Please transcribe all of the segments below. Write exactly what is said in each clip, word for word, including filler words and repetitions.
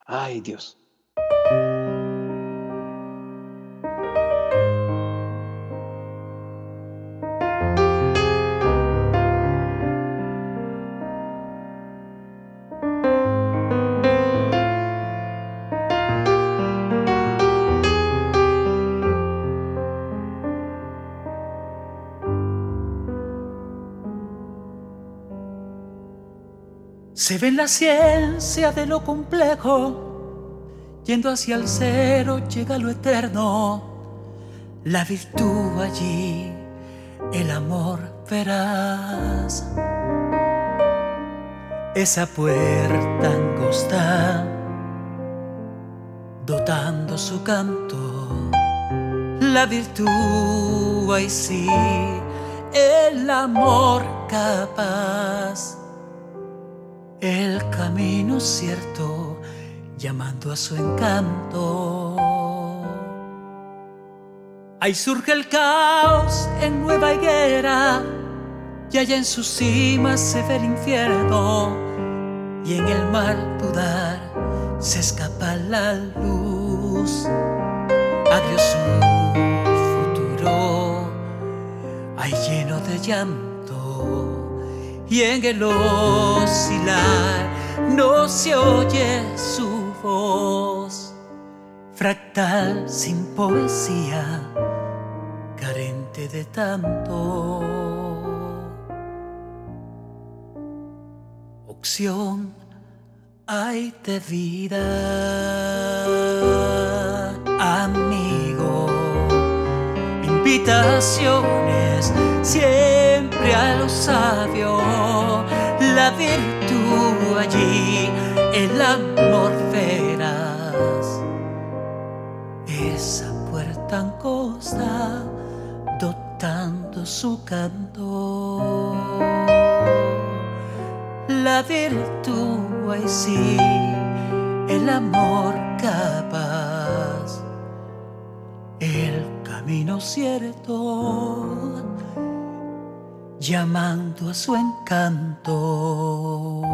Ay, Dios. Se ve en la ciencia de lo complejo, yendo hacia el cero llega lo eterno. La virtud allí, el amor verás. Esa puerta angosta, dotando su canto. La virtud, ay sí, el amor capaz. El camino cierto, llamando a su encanto. Ahí surge el caos en nueva higuera, y allá en su cima se ve el infierno, y en el mal dudar se escapa la luz. Adiós su futuro, ahí lleno de llanto, y en el oscilar no se oye su voz. Fractal sin poesía, carente de tanto. Opción hay de vida, amigo. Invitaciones siempre a lo sabio. La virtud allí, el amor verás. Esa puerta angosta, dotando su canto. La virtud, ay sí, el amor capaz. El camino cierto, llamando a su encanto.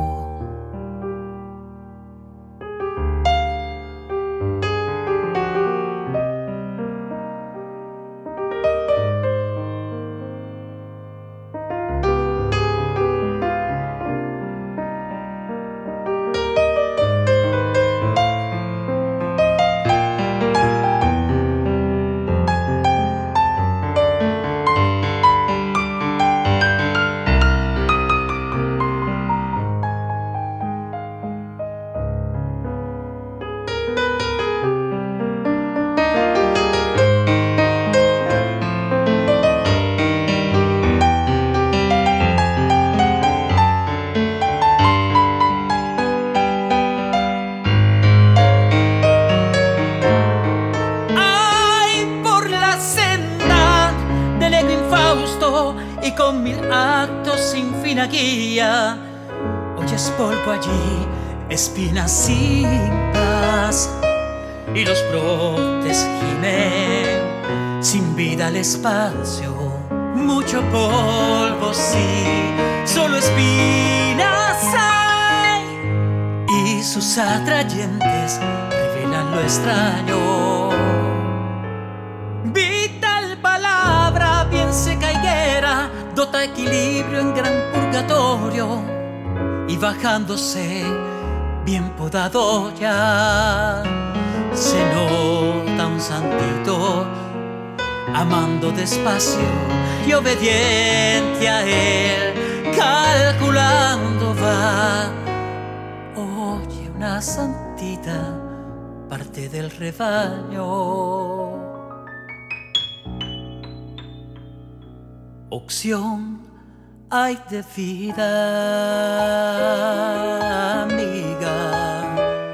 Y con mil actos sin fin a guía, oyes polvo allí, espinas sin paz, y los brotes gimen sin vida al espacio. Mucho polvo, sí, solo espinas hay, y sus atrayentes revelan lo extraño. Vital palabra, bien seca higuera, dota equilibrio en gran purgatorio, y bajándose bien podado ya, se nota un santito amando despacio y obediente a él, calculando va. Oye, una santita, parte del rebaño. Opción hay de vida, amiga.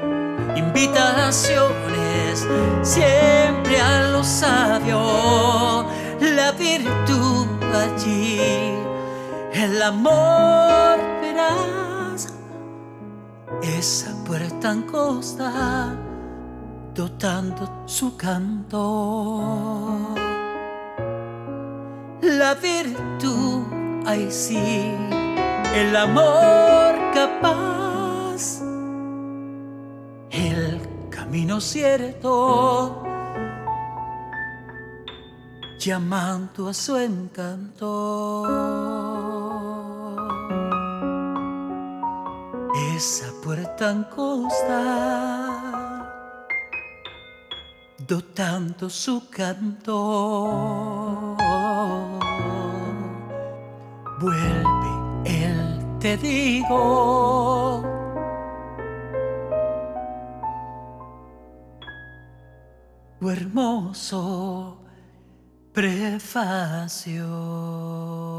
Invitaciones siempre a lo sabio. La virtud allí, el amor verás. Esa puerta angosta, dotando su canto. La virtud, ay sí, el amor capaz. el camino cierto, llamando a su encanto. Esa puerta angosta, dotando su canto. Vuelve, él te digo, tu hermoso prefacio.